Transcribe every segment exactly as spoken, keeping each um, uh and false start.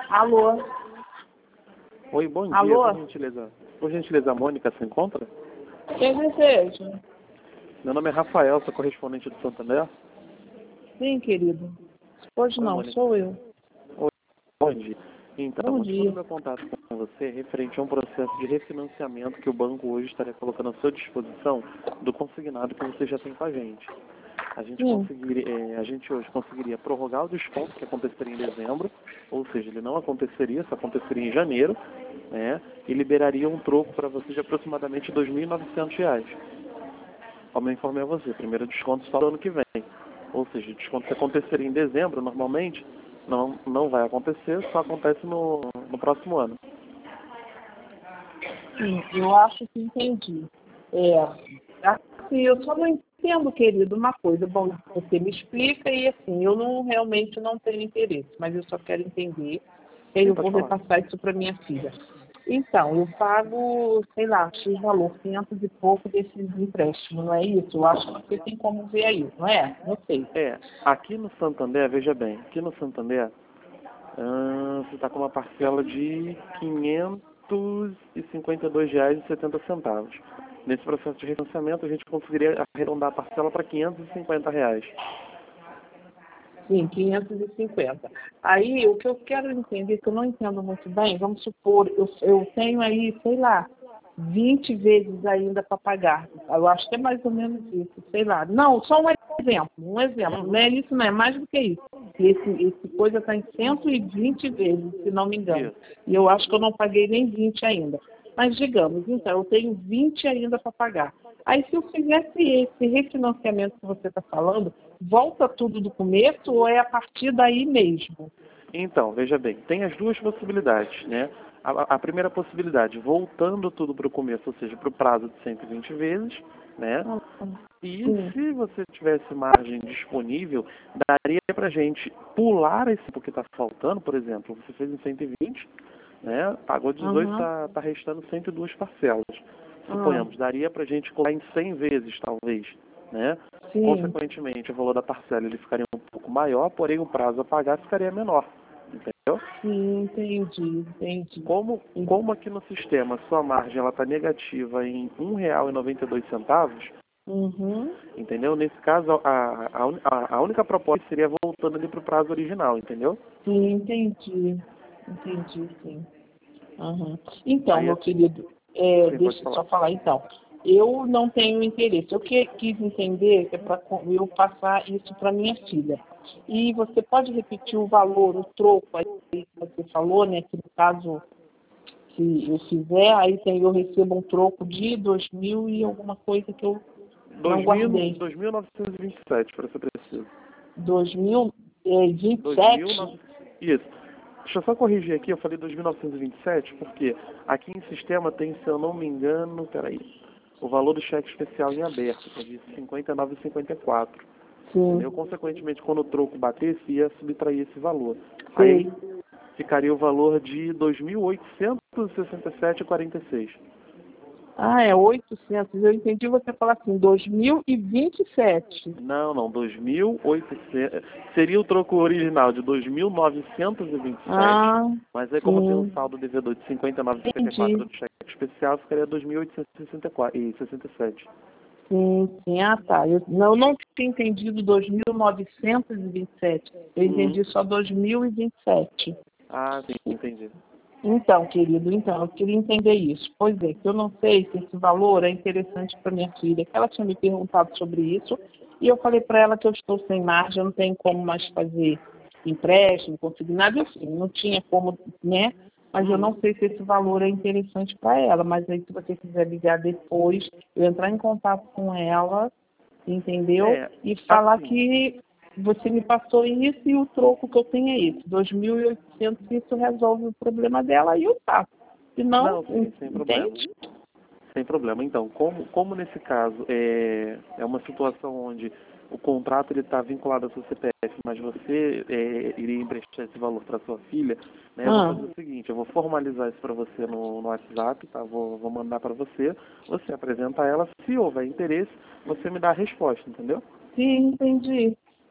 Alô? Oi, bom dia. Alô? Por gentileza, por gentileza, a Mônica se encontra? Quem deseja? Meu nome é Rafael, sou correspondente do Santander. Sim, querido. Hoje Oi, não, Mônica. sou eu. Oi, bom dia. Então, Bom motivo do dia. meu contato com você é referente a um processo de refinanciamento que o banco hoje estaria colocando à sua disposição do consignado que você já tem com a gente. A gente, Sim. conseguiria, eh, a gente hoje conseguiria prorrogar o desconto que aconteceria em dezembro, ou seja, ele não aconteceria, só aconteceria em janeiro, né? E liberaria um troco para você de aproximadamente dois mil e novecentos reais. Como eu informei a você, primeiro desconto só no ano que vem. Ou seja, o desconto que aconteceria em dezembro, normalmente, não, não vai acontecer, só acontece no, no próximo ano. Sim, eu acho que entendi. É, assim, eu só não entendo, querido, uma coisa. Bom, você me explica e assim, eu não realmente não tenho interesse, mas eu só quero entender. E aí Sim, eu pode vou falar. repassar isso para minha filha. Então, eu pago, sei lá, X valor, quinhentos e pouco desses empréstimos, não é isso? Eu acho que você tem como ver aí, não é? Não sei. É, aqui no Santander, veja bem, aqui no Santander, ah, você está com uma parcela de quinhentos e cinquenta e dois reais e setenta centavos. Nesse processo de refinanciamento, a gente conseguiria arredondar a parcela para quinhentos e cinquenta reais. Sim, quinhentos e cinquenta. Aí, o que eu quero entender, que eu não entendo muito bem, vamos supor, eu, eu tenho aí, sei lá, vinte vezes ainda para pagar. Eu acho que é mais ou menos isso, sei lá. Não, só um exemplo, um exemplo. Não é isso, não é mais do que isso. Esse, esse coisa está em cento e vinte vezes, se não me engano. Isso. E eu acho que eu não paguei nem vinte ainda. Mas digamos, então, eu tenho vinte ainda para pagar. Aí, se eu fizesse esse refinanciamento que você está falando, volta tudo do começo ou é a partir daí mesmo? Então, veja bem, tem as duas possibilidades, né? A, a primeira possibilidade, voltando tudo para o começo, ou seja, para o prazo de cento e vinte vezes, né? E Sim. se você tivesse margem disponível, daria para a gente pular esse porque está faltando, por exemplo, você fez em cento e vinte, né? Pagou dezoito, Uhum. está tá restando cento e duas parcelas. Ah, Suponhamos, daria para a gente colar em cem vezes, talvez, né? sim. Consequentemente, o valor da parcela ele ficaria um pouco maior, porém o prazo a pagar ficaria menor, entendeu? Sim, entendi, entendi. Como, como aqui no sistema a sua margem está negativa em um real e noventa e dois centavos, Uhum. entendeu? Nesse caso, a, a, a, a única proposta seria voltando ali para o prazo original, entendeu? Sim, entendi. Entendi, sim. Uhum. Então, Aí, meu querido, é, sim, pode deixa eu falar. só falar então. Eu não tenho interesse. Eu que, quis entender que é para eu passar isso para minha filha. E você pode repetir o valor, o troco aí que você falou, né? Que no caso que eu fizer, aí tem, eu recebo um troco de dois mil e alguma coisa que eu não dois mil, guardei. dois mil novecentos e vinte e sete, para ser preciso. dois mil e vinte e dois mil e sete? nove... Isso. Deixa eu só corrigir aqui, eu falei dois mil novecentos e vinte e sete, porque aqui em sistema tem, se eu não me engano, peraí, o valor do cheque especial em aberto, que é de cinquenta e nove vírgula cinquenta e quatro. Sim, Entendeu? Consequentemente, quando o troco batesse, ia subtrair esse valor. Aí sei. ficaria o valor de dois mil oitocentos e sessenta e sete vírgula quarenta e seis. Ah, é oitocentos. Eu entendi você falar assim, dois mil e vinte e sete. Não, não, dois mil e oitocentos. Seria o troco original de dois mil novecentos e vinte e sete, Ah, mas aí como tem um sim, saldo devedor de cinquenta e nove vírgula cinquenta e quatro entendi. do cheque especial, ficaria dois mil oitocentos e sessenta e sete. Sim, sim, ah tá. Eu não, eu não tinha entendido dois mil novecentos e vinte e sete. Eu Uhum. entendi só dois mil e vinte e sete. Ah, sim, entendi. Então, querido, então, eu queria entender isso. Pois é, que eu não sei se esse valor é interessante para minha filha, que ela tinha me perguntado sobre isso, e eu falei para ela que eu estou sem margem, eu não tenho como mais fazer empréstimo, consignado, enfim, não tinha como, né? Mas eu Uhum. não sei se esse valor é interessante para ela, mas aí se você quiser ligar depois, eu entrar em contato com ela, entendeu? É, E falar assim, que você me passou isso e o troco que eu tenho é esse, dois mil e oitocentos, isso resolve o problema dela e eu faço. Se não, não, sim, sem problema. entende? Sem problema. Então, como, como nesse caso é, é uma situação onde o contrato ele está vinculado ao seu C P F, mas você é, iria emprestar esse valor para sua filha, né, eu vou Ah, fazer o seguinte, eu vou formalizar isso para você no, no WhatsApp, tá? Vou, vou mandar para você, você apresenta a ela, se houver interesse, você me dá a resposta, entendeu? sim, entendi.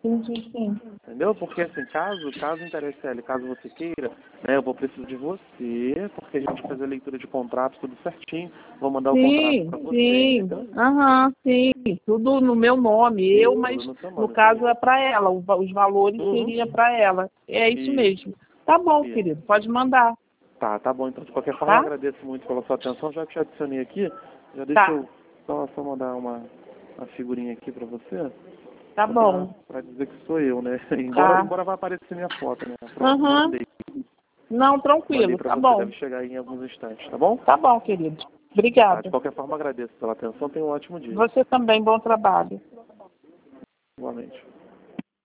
entendi, sim. Entendeu? Porque assim, caso, caso interesse ela, caso você queira, né, eu vou precisar de você, porque a gente vai fazer a leitura de contrato, tudo certinho, vou mandar o contrato para Sim, você, sim, entendeu? aham, sim, tudo no meu nome, eu, mas Tudo no seu no nome, isso caso mesmo. é para ela, o va- os valores Uhum. seria para ela. É isso Isso, mesmo. Tá bom, isso. querido, pode mandar, Tá, tá bom. Então, de qualquer forma, eu tá? agradeço muito pela sua atenção. Já te adicionei aqui. Já deixa Tá, eu só, só mandar uma, uma figurinha aqui pra você, tá só pra, bom, pra dizer que sou eu, né? Embora, tá. embora vá aparecer minha foto, né? Pronto, Aham, mandei. não, Mandei tranquilo, pra tá você, bom, deve chegar aí em alguns instantes, tá bom? tá bom, querido. Tá, de Obrigada. qualquer forma, agradeço pela atenção. Tenha um ótimo dia. Você também, bom trabalho. Igualmente.